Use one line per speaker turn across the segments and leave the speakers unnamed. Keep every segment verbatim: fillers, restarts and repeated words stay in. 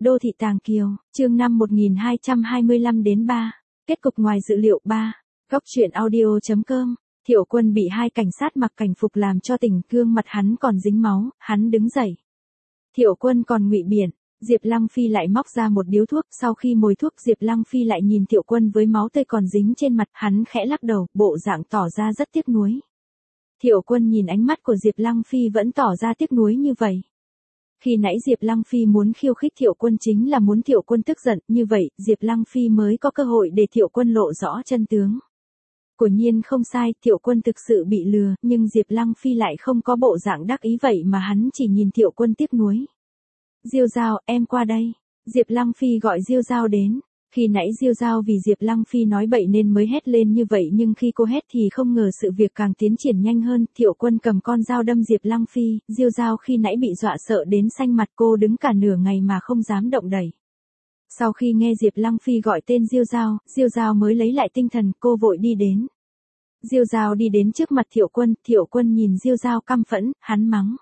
Đô thị Tàng Kiều, chương năm một nghìn hai trăm hai mươi lăm đến ba. Kết cục ngoài dự liệu ba. Góc truyện audio.com. Thiệu Quân bị hai cảnh sát mặc cảnh phục làm cho tỉnh, gương mặt hắn còn dính máu, hắn đứng dậy. Thiệu Quân còn ngụy biện. Diệp Lăng Phi lại móc ra một điếu thuốc, sau khi mồi thuốc Diệp Lăng Phi lại nhìn Thiệu Quân với máu tươi còn dính trên mặt, hắn khẽ lắc đầu, bộ dạng tỏ ra rất tiếc nuối. Thiệu Quân nhìn ánh mắt của Diệp Lăng Phi vẫn tỏ ra tiếc nuối như vậy. Khi nãy Diệp Lăng Phi muốn khiêu khích Thiệu Quân chính là muốn Thiệu Quân tức giận, như vậy, Diệp Lăng Phi mới có cơ hội để Thiệu Quân lộ rõ chân tướng. Quả nhiên không sai, Thiệu Quân thực sự bị lừa, nhưng Diệp Lăng Phi lại không có bộ dạng đắc ý vậy mà hắn chỉ nhìn Thiệu Quân tiếc nuối. Diêu Giao, em qua đây. Diệp Lăng Phi gọi Diêu Giao đến. Khi nãy Diêu Giao vì Diệp Lăng Phi nói bậy nên mới hét lên như vậy, nhưng khi cô hét thì không ngờ sự việc càng tiến triển nhanh hơn. Thiệu Quân cầm con dao đâm Diệp Lăng Phi, Diêu Giao khi nãy bị dọa sợ đến xanh mặt, cô đứng cả nửa ngày mà không dám động đậy. Sau khi nghe Diệp Lăng Phi gọi tên Diêu Giao, Diêu Giao mới lấy lại tinh thần, cô vội đi đến. Diêu Giao đi đến trước mặt Thiệu Quân, Thiệu Quân nhìn Diêu Giao căm phẫn, hắn mắng.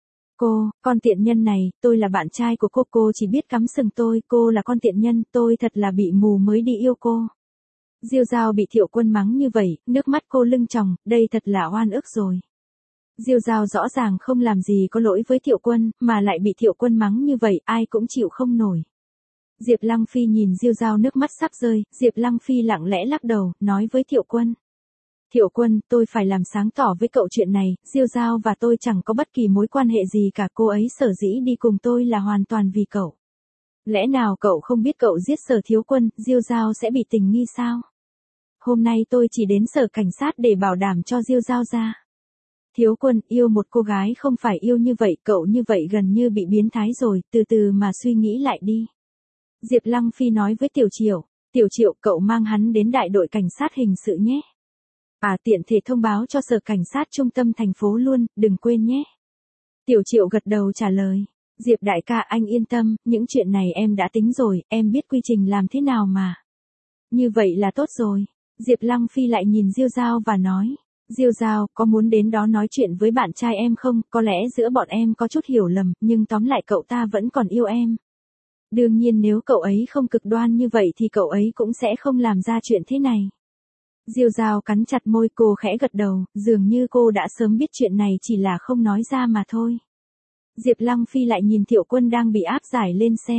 Cô, con tiện nhân này, tôi là bạn trai của cô, cô chỉ biết cắm sừng tôi, cô là con tiện nhân, tôi thật là bị mù mới đi yêu cô. Diêu Giao bị Thiệu Quân mắng như vậy, nước mắt cô lưng tròng, đây thật là oan ức rồi. Diêu Giao rõ ràng không làm gì có lỗi với Thiệu Quân, mà lại bị Thiệu Quân mắng như vậy, ai cũng chịu không nổi. Diệp Lăng Phi nhìn Diêu Giao nước mắt sắp rơi, Diệp Lăng Phi lặng lẽ lắc đầu, nói với Thiệu Quân. Thiệu Quân, tôi phải làm sáng tỏ với cậu chuyện này, Diêu Giao và tôi chẳng có bất kỳ mối quan hệ gì cả, cô ấy sở dĩ đi cùng tôi là hoàn toàn vì cậu. Lẽ nào cậu không biết cậu giết Sở Thiếu Quân, Diêu Giao sẽ bị tình nghi sao? Hôm nay tôi chỉ đến sở cảnh sát để bảo đảm cho Diêu Giao ra. Thiếu Quân, yêu một cô gái không phải yêu như vậy, cậu như vậy gần như bị biến thái rồi, từ từ mà suy nghĩ lại đi. Diệp Lăng Phi nói với Tiểu Triệu, Tiểu Triệu, cậu mang hắn đến đại đội cảnh sát hình sự nhé. À, tiện thể thông báo cho sở cảnh sát trung tâm thành phố luôn, đừng quên nhé. Tiểu Triệu gật đầu trả lời. Diệp đại ca, anh yên tâm, những chuyện này em đã tính rồi, em biết quy trình làm thế nào mà. Như vậy là tốt rồi. Diệp Lăng Phi lại nhìn Diêu Giao và nói. Diêu Giao, có muốn đến đó nói chuyện với bạn trai em không? Có lẽ giữa bọn em có chút hiểu lầm, nhưng tóm lại cậu ta vẫn còn yêu em. Đương nhiên nếu cậu ấy không cực đoan như vậy thì cậu ấy cũng sẽ không làm ra chuyện thế này. Diêu Giao cắn chặt môi, cô khẽ gật đầu, dường như cô đã sớm biết chuyện này chỉ là không nói ra mà thôi. Diệp Lăng Phi lại nhìn Thiệu Quân đang bị áp giải lên xe.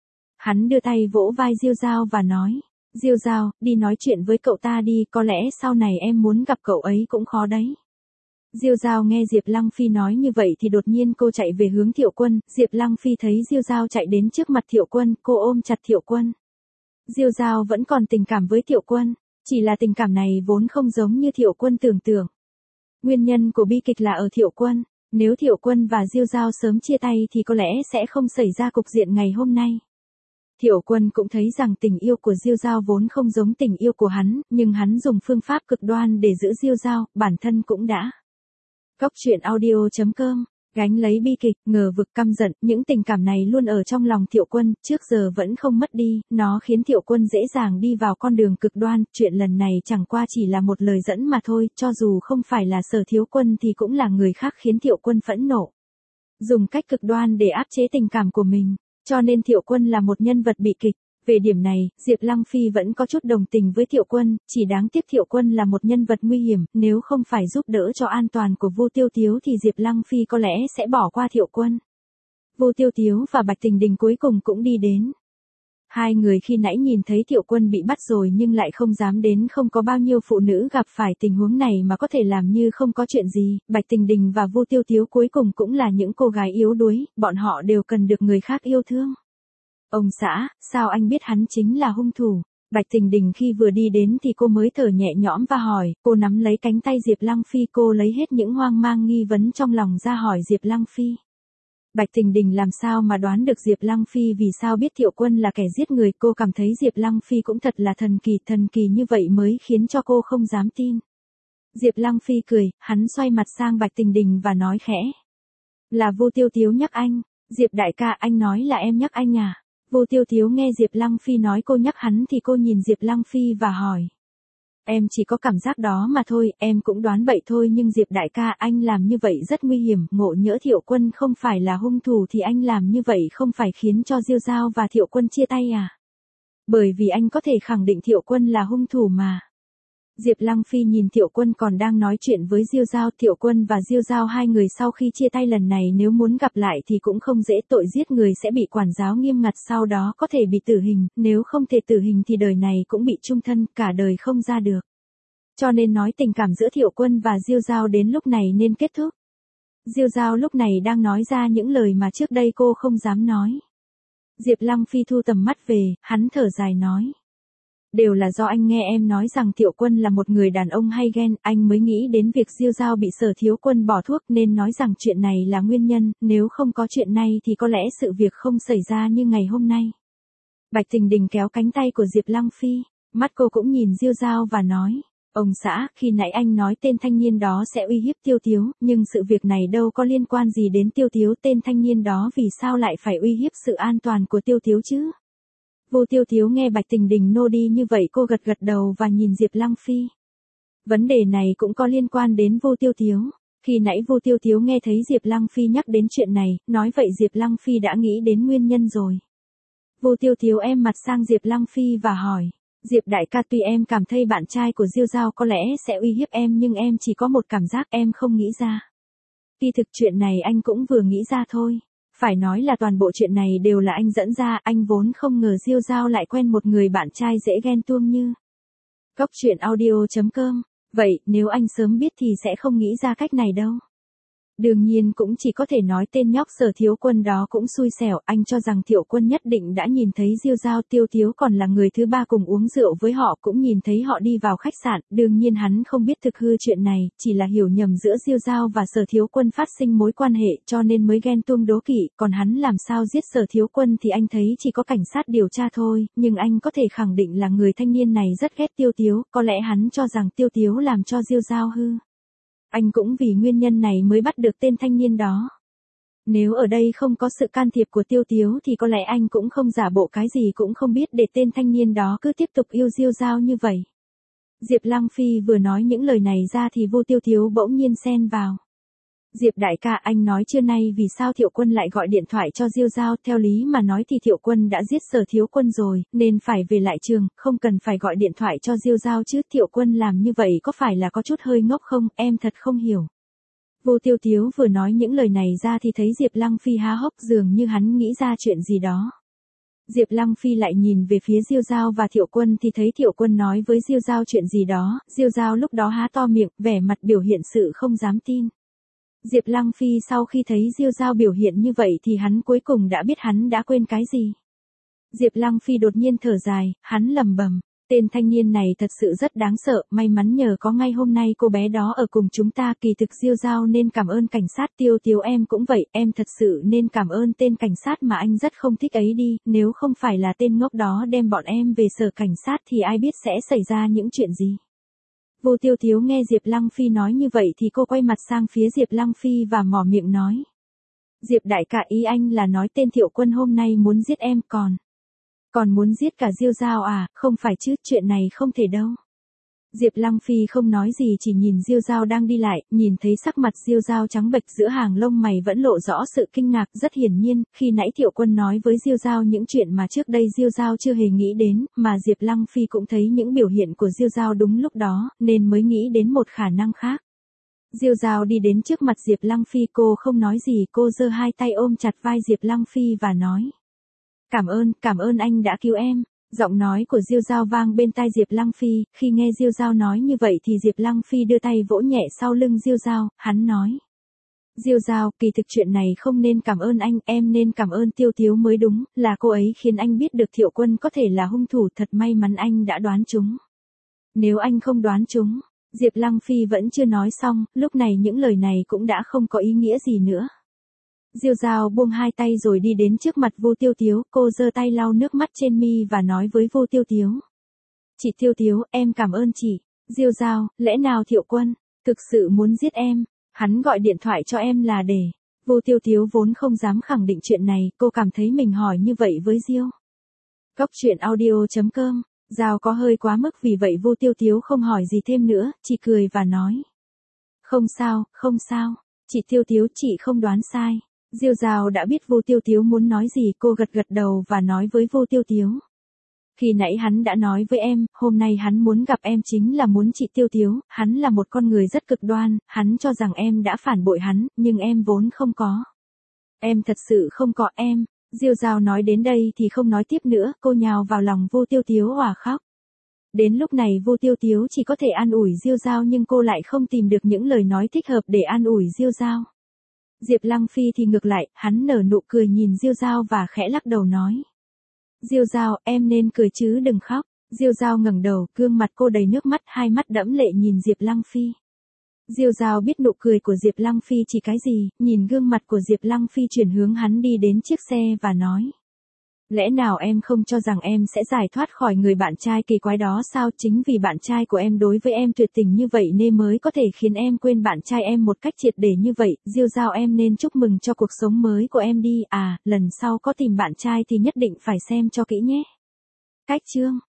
Hắn đưa tay vỗ vai Diêu Giao và nói, Diêu Giao, đi nói chuyện với cậu ta đi, có lẽ sau này em muốn gặp cậu ấy cũng khó đấy. Diêu Giao nghe Diệp Lăng Phi nói như vậy thì đột nhiên cô chạy về hướng Thiệu Quân, Diệp Lăng Phi thấy Diêu Giao chạy đến trước mặt Thiệu Quân, cô ôm chặt Thiệu Quân. Diêu Giao vẫn còn tình cảm với Thiệu Quân. Chỉ là tình cảm này vốn không giống như Thiệu Quân tưởng tượng. Nguyên nhân của bi kịch là ở Thiệu Quân, nếu Thiệu Quân và Diêu Giao sớm chia tay thì có lẽ sẽ không xảy ra cục diện ngày hôm nay. Thiệu Quân cũng thấy rằng tình yêu của Diêu Giao vốn không giống tình yêu của hắn, nhưng hắn dùng phương pháp cực đoan để giữ Diêu Giao, bản thân cũng đã. Góc truyện audio.com. Gánh lấy bi kịch, ngờ vực, căm giận, những tình cảm này luôn ở trong lòng Thiệu Quân, trước giờ vẫn không mất đi, nó khiến Thiệu Quân dễ dàng đi vào con đường cực đoan, chuyện lần này chẳng qua chỉ là một lời dẫn mà thôi, cho dù không phải là Sở Thiếu Quân thì cũng là người khác khiến Thiệu Quân phẫn nộ. Dùng cách cực đoan để áp chế tình cảm của mình, cho nên Thiệu Quân là một nhân vật bị kịch. Về điểm này, Diệp Lăng Phi vẫn có chút đồng tình với Thiệu Quân, chỉ đáng tiếc Thiệu Quân là một nhân vật nguy hiểm, nếu không phải giúp đỡ cho an toàn của Vu Tiêu Tiếu thì Diệp Lăng Phi có lẽ sẽ bỏ qua Thiệu Quân. Vu Tiêu Tiếu và Bạch Tình Đình cuối cùng cũng đi đến. Hai người khi nãy nhìn thấy Thiệu Quân bị bắt rồi nhưng lại không dám đến, không có bao nhiêu phụ nữ gặp phải tình huống này mà có thể làm như không có chuyện gì, Bạch Tình Đình và Vu Tiêu Tiếu cuối cùng cũng là những cô gái yếu đuối, bọn họ đều cần được người khác yêu thương. Ông xã, sao anh biết hắn chính là hung thủ? Bạch Tình Đình khi vừa đi đến thì cô mới thở nhẹ nhõm và hỏi, cô nắm lấy cánh tay Diệp Lăng Phi, cô lấy hết những hoang mang nghi vấn trong lòng ra hỏi Diệp Lăng Phi. Bạch Tình Đình làm sao mà đoán được Diệp Lăng Phi vì sao biết Thiệu Quân là kẻ giết người, cô cảm thấy Diệp Lăng Phi cũng thật là thần kỳ, thần kỳ như vậy mới khiến cho cô không dám tin. Diệp Lăng Phi cười, hắn xoay mặt sang Bạch Tình Đình và nói khẽ. Là Vu Tiêu Tiếu nhắc anh. Diệp đại ca, anh nói là em nhắc anh à? Vu Tiêu Tiếu nghe Diệp Lăng Phi nói cô nhắc hắn thì cô nhìn Diệp Lăng Phi và hỏi. Em chỉ có cảm giác đó mà thôi, em cũng đoán vậy thôi nhưng Diệp đại ca anh làm như vậy rất nguy hiểm, ngộ nhỡ Thiệu Quân không phải là hung thủ thì anh làm như vậy không phải khiến cho Diêu Dao và Thiệu Quân chia tay à? Bởi vì anh có thể khẳng định Thiệu Quân là hung thủ mà. Diệp Lăng Phi nhìn Thiệu Quân còn đang nói chuyện với Diêu Dao, Thiệu Quân và Diêu Dao hai người sau khi chia tay lần này nếu muốn gặp lại thì cũng không dễ, tội giết người sẽ bị quản giáo nghiêm ngặt, sau đó có thể bị tử hình, nếu không thể tử hình thì đời này cũng bị chung thân, cả đời không ra được. Cho nên nói tình cảm giữa Thiệu Quân và Diêu Dao đến lúc này nên kết thúc. Diêu Dao lúc này đang nói ra những lời mà trước đây cô không dám nói. Diệp Lăng Phi thu tầm mắt về, hắn thở dài nói. Đều là do anh nghe em nói rằng Thiệu Quân là một người đàn ông hay ghen, anh mới nghĩ đến việc Diêu Dao bị Sở Thiếu Quân bỏ thuốc nên nói rằng chuyện này là nguyên nhân, nếu không có chuyện này thì có lẽ sự việc không xảy ra như ngày hôm nay. Bạch Tình Đình kéo cánh tay của Diệp Lăng Phi, mắt cô cũng nhìn Diêu Dao và nói, ông xã, khi nãy anh nói tên thanh niên đó sẽ uy hiếp Tiêu Tiếu, nhưng sự việc này đâu có liên quan gì đến Tiêu Tiếu, tên thanh niên đó vì sao lại phải uy hiếp sự an toàn của Tiêu Tiếu chứ? Vô Tiêu Tiếu nghe Bạch Tình Đình nô đi như vậy cô gật gật đầu và nhìn Diệp Lăng Phi. Vấn đề này cũng có liên quan đến Vô Tiêu Tiếu. Khi nãy Vô Tiêu Tiếu nghe thấy Diệp Lăng Phi nhắc đến chuyện này, nói vậy Diệp Lăng Phi đã nghĩ đến nguyên nhân rồi. Vô Tiêu Tiếu em mặt sang Diệp Lăng Phi và hỏi, Diệp đại ca, tuy em cảm thấy bạn trai của Diêu Dao có lẽ sẽ uy hiếp em nhưng em chỉ có một cảm giác em không nghĩ ra. Kỳ thực chuyện này anh cũng vừa nghĩ ra thôi. Phải nói là toàn bộ chuyện này đều là anh dẫn ra, anh vốn không ngờ Diêu Dao lại quen một người bạn trai dễ ghen tuông như. Góc truyện audio chấm com. Vậy, nếu anh sớm biết thì sẽ không nghĩ ra cách này đâu. Đương nhiên cũng chỉ có thể nói tên nhóc Sở Thiếu Quân đó cũng xui xẻo, anh cho rằng Thiệu Quân nhất định đã nhìn thấy Diêu Dao, Tiêu Tiếu còn là người thứ ba cùng uống rượu với họ cũng nhìn thấy họ đi vào khách sạn, đương nhiên hắn không biết thực hư chuyện này, chỉ là hiểu nhầm giữa Diêu Dao và Sở Thiếu Quân phát sinh mối quan hệ cho nên mới ghen tuông đố kỵ, còn hắn làm sao giết Sở Thiếu Quân thì anh thấy chỉ có cảnh sát điều tra thôi, nhưng anh có thể khẳng định là người thanh niên này rất ghét Tiêu Tiếu, có lẽ hắn cho rằng Tiêu Tiếu làm cho Diêu Dao hư. Anh cũng vì nguyên nhân này mới bắt được tên thanh niên đó. Nếu ở đây không có sự can thiệp của Tiêu Tiếu thì có lẽ anh cũng không giả bộ cái gì cũng không biết để tên thanh niên đó cứ tiếp tục yêu Diêu Dao như vậy. Diệp Lăng Phi vừa nói những lời này ra thì Vô Tiêu Tiếu bỗng nhiên xen vào. Diệp đại ca, anh nói trưa nay vì sao Thiệu Quân lại gọi điện thoại cho Diêu Dao, theo lý mà nói thì Thiệu Quân đã giết Sở Thiếu Quân rồi, nên phải về lại trường, không cần phải gọi điện thoại cho Diêu Dao chứ, Thiệu Quân làm như vậy có phải là có chút hơi ngốc không, em thật không hiểu. Vô Tiêu Tiếu vừa nói những lời này ra thì thấy Diệp Lăng Phi há hốc dường như hắn nghĩ ra chuyện gì đó. Diệp Lăng Phi lại nhìn về phía Diêu Dao và Thiệu Quân thì thấy Thiệu Quân nói với Diêu Dao chuyện gì đó, Diêu Dao lúc đó há to miệng, vẻ mặt biểu hiện sự không dám tin. Diệp Lăng Phi sau khi thấy Diêu Dao biểu hiện như vậy thì hắn cuối cùng đã biết hắn đã quên cái gì. Diệp Lăng Phi đột nhiên thở dài, hắn lẩm bẩm, tên thanh niên này thật sự rất đáng sợ, may mắn nhờ có ngay hôm nay cô bé đó ở cùng chúng ta, kỳ thực Diêu Dao nên cảm ơn cảnh sát, Tiêu Tiếu em cũng vậy, em thật sự nên cảm ơn tên cảnh sát mà anh rất không thích ấy đi, nếu không phải là tên ngốc đó đem bọn em về sở cảnh sát thì ai biết sẽ xảy ra những chuyện gì. Vô Tiêu Tiếu nghe Diệp Lăng Phi nói như vậy thì cô quay mặt sang phía Diệp Lăng Phi và mỏ miệng nói. Diệp đại ca, ý anh là nói tên Thiệu Quân hôm nay muốn giết em còn. Còn muốn giết cả Diêu Dao à, không phải chứ, chuyện này không thể đâu. Diệp Lăng Phi không nói gì chỉ nhìn Diêu Dao đang đi lại, nhìn thấy sắc mặt Diêu Dao trắng bệch giữa hàng lông mày vẫn lộ rõ sự kinh ngạc, rất hiển nhiên, khi nãy Thiệu Quân nói với Diêu Dao những chuyện mà trước đây Diêu Dao chưa hề nghĩ đến, mà Diệp Lăng Phi cũng thấy những biểu hiện của Diêu Dao đúng lúc đó, nên mới nghĩ đến một khả năng khác. Diêu Dao đi đến trước mặt Diệp Lăng Phi, cô không nói gì, cô giơ hai tay ôm chặt vai Diệp Lăng Phi và nói. Cảm ơn, cảm ơn anh đã cứu em. Giọng nói của Diêu Dao vang bên tai Diệp Lăng Phi, khi nghe Diêu Dao nói như vậy thì Diệp Lăng Phi đưa tay vỗ nhẹ sau lưng Diêu Dao, hắn nói. Diêu Dao, kỳ thực chuyện này không nên cảm ơn anh, em nên cảm ơn Tiêu Tiếu mới đúng, là cô ấy khiến anh biết được Thiệu Quân có thể là hung thủ, thật may mắn anh đã đoán chúng. Nếu anh không đoán chúng, Diệp Lăng Phi vẫn chưa nói xong, lúc này những lời này cũng đã không có ý nghĩa gì nữa. Diêu Dao buông hai tay rồi đi đến trước mặt Vô Tiêu Tiếu, cô giơ tay lau nước mắt trên mi và nói với Vô Tiêu Tiếu. Chị Tiêu Tiếu, em cảm ơn chị. Diêu Dao, lẽ nào Thiệu Quân thực sự muốn giết em? Hắn gọi điện thoại cho em là để. Vô Tiêu Tiếu vốn không dám khẳng định chuyện này, cô cảm thấy mình hỏi như vậy với Diêu. Góc truyện audio chấm com Giao có hơi quá mức vì vậy Vu Tiêu Tiếu không hỏi gì thêm nữa, chỉ cười và nói. Không sao, không sao, chị Tiêu Tiếu chị không đoán sai. Diêu Giao đã biết Vu Tiêu Tiếu muốn nói gì, cô gật gật đầu và nói với Vu Tiêu Tiếu. Khi nãy hắn đã nói với em, hôm nay hắn muốn gặp em chính là muốn chị Tiêu Tiếu, hắn là một con người rất cực đoan, hắn cho rằng em đã phản bội hắn, nhưng em vốn không có. Em thật sự không có em. Diêu Giao nói đến đây thì không nói tiếp nữa, cô nhào vào lòng Vu Tiêu Tiếu òa khóc. Đến lúc này Vu Tiêu Tiếu chỉ có thể an ủi Diêu Giao nhưng cô lại không tìm được những lời nói thích hợp để an ủi Diêu Giao. Diệp Lăng Phi thì ngược lại, hắn nở nụ cười nhìn Diêu Giao và khẽ lắc đầu nói. Diêu Giao, em nên cười chứ đừng khóc. Diêu Giao ngẩng đầu, gương mặt cô đầy nước mắt, hai mắt đẫm lệ nhìn Diệp Lăng Phi. Diêu Giao biết nụ cười của Diệp Lăng Phi chỉ cái gì, nhìn gương mặt của Diệp Lăng Phi chuyển hướng hắn đi đến chiếc xe và nói. Lẽ nào em không cho rằng em sẽ giải thoát khỏi người bạn trai kỳ quái đó sao? Chính vì bạn trai của em đối với em tuyệt tình như vậy nên mới có thể khiến em quên bạn trai em một cách triệt để như vậy. Diêu Giao, em nên chúc mừng cho cuộc sống mới của em đi. À, lần sau có tìm bạn trai thì nhất định phải xem cho kỹ nhé. Cách chương